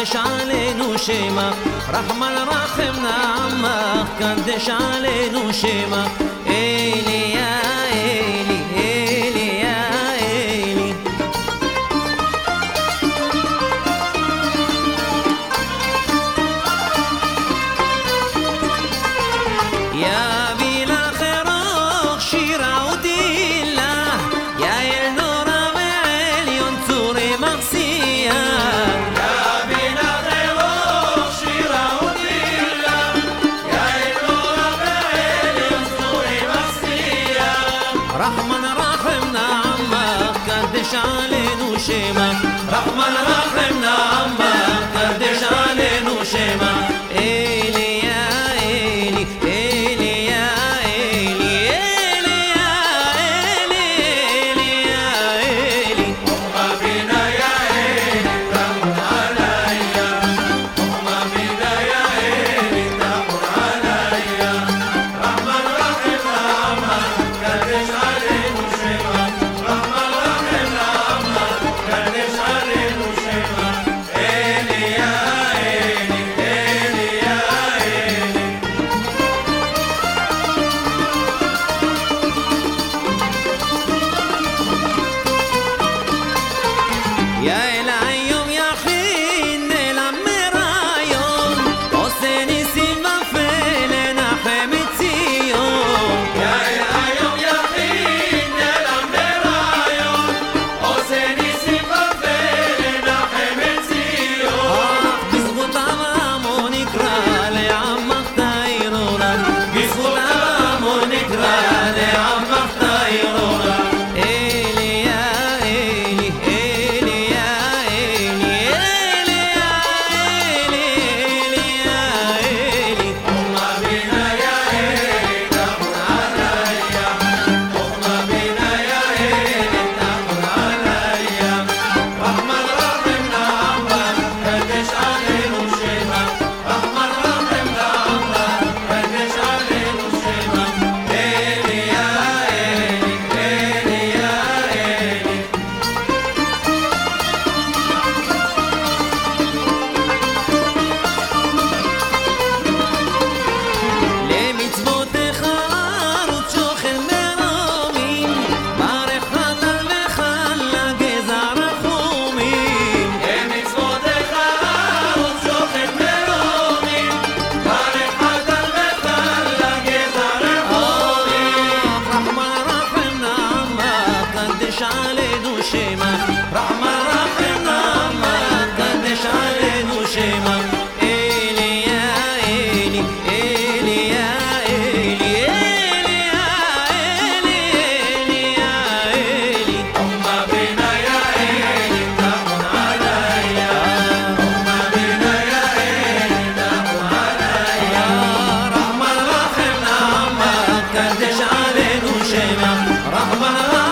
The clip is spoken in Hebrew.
קדש עלינו שמך, רחמן רחם נעמך, קדש עלינו שמך, אלי יא אלי, אלי יא אלי. יביא לך רוח שירה ותהילה, יעל נורא ועליון צורי מחסיה. יביא לך רוח שירה ותהילה, יעל נורא ועליון צורי מחסיה. רחמן רחם נעמך, קדש עלינו שמך, רחמן רחם נעמך, קדש עלינו שמך, אלי יא אלי, אלי יא אלי, אלי יא אלי, אלי יא אלי. ربنا يا عيني تمر عليا، ربنا يا عيني تمر عليا. رحمن رحيم نعمك قدش علينا شمك، رحمن رحيم نعمك قدش علينا شمك، إلي يا عيني إلي يا عيني. יא אליום יכין אל המראיון, עושה ניסים ופלא לנחם את ציון. يا اليوم يقين الأمرايون، حسيني سيفافي لنحم ציון. אך בזכות אברהם הוא נקרא לעמך תאירו רק, בזכות אברהם הוא נקרא לעמך תאירו רק, אלי יא אלי, אלי יא אלי, אלי יא אלי, אלי יא אלי. حكمة بنا يا عيني تمر عليا، حكمة بنا يا عيني تمر عليا. رحمن رحيم نعمك قدش علينا شمك، رحمن رحيم نعمك قدش علينا شمك، إلي يا عيني إلي يا عيني. למצוותיך ערוץ שוכן מרומים, ברך חתן וחלה גזע רחומים. למצוותיך ערוץ שוכן מרומים, ברך חתן וחלה גזע רחומים. רחמן רחם נעמך, קדש עלינו שמך, רחמן רחם נעמך, קדש עלינו שמך, אלי יא אלי, אלי יא אלי, אלי יא אלי, אלי יא אלי. حكمة بنا يا عيني تمر عليا، حكمة بنا يا عيني تمر عليا. رحمن رحم نعمك، قدش علينا شمك، رحمن